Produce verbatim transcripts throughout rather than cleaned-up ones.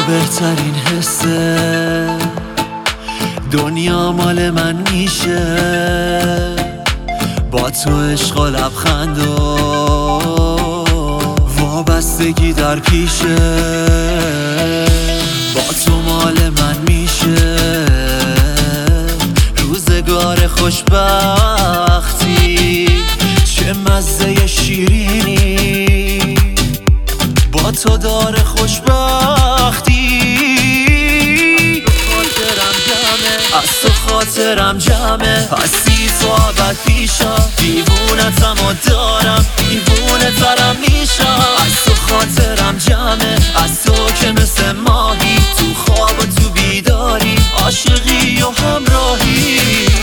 بهترین حسه، دنیا مال من میشه با تو عشق و لبخند و وابستگی در پیشه. با تو مال من میشه روزگار خوشبختی، چه مزه شیرینی با تو داره خوشبختی. از تو خاطرم جمعه، هستی تو ابد پیشم، دیوونتم و دارم دیوونه ترم میشم. از تو خاطرم جمعه، از تو که مثل ماهی تو خواب و تو بیداری، عاشقی و همراهی.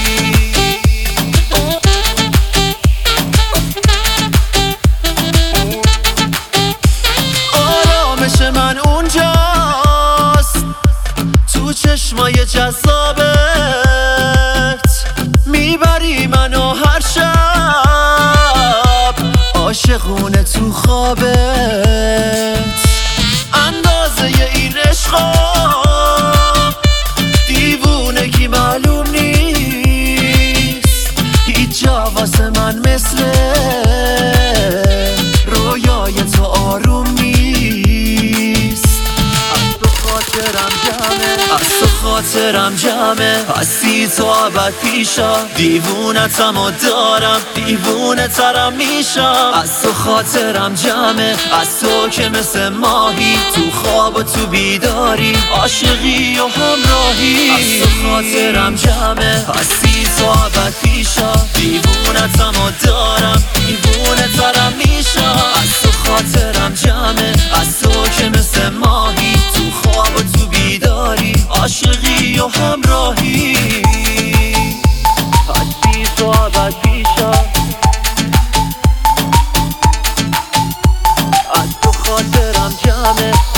آرامش من اونجاست تو چشمای جذابت، میبری منو هر شب عاشقونه تو خوابت. اندازه این عشقا دیوونگی معلوم نیست، هیچ جا واسه من مثل رویای تو آروم نیست. از تو خاطرم جمعه، از تو خاطرم جمعه، هستی تو ابد پیشم، دیوونتم و دارم دیوونه ترم میشم. از تو خاطرم جمعه، از تو که مثل ماهی تو خواب و تو بیداری، عاشقی و همراهی. از تو خاطرم جمعه، هستی تو ابد پیشم، دیوونتم و دارم دیوونه ترم میشم. از تو خاطرم جمعه، از تو که مثل ماهی تو خواب و تو بیداری، عاشقی و همراهی. هستی تو ابد پیشم، از تو خاطرم جمعه.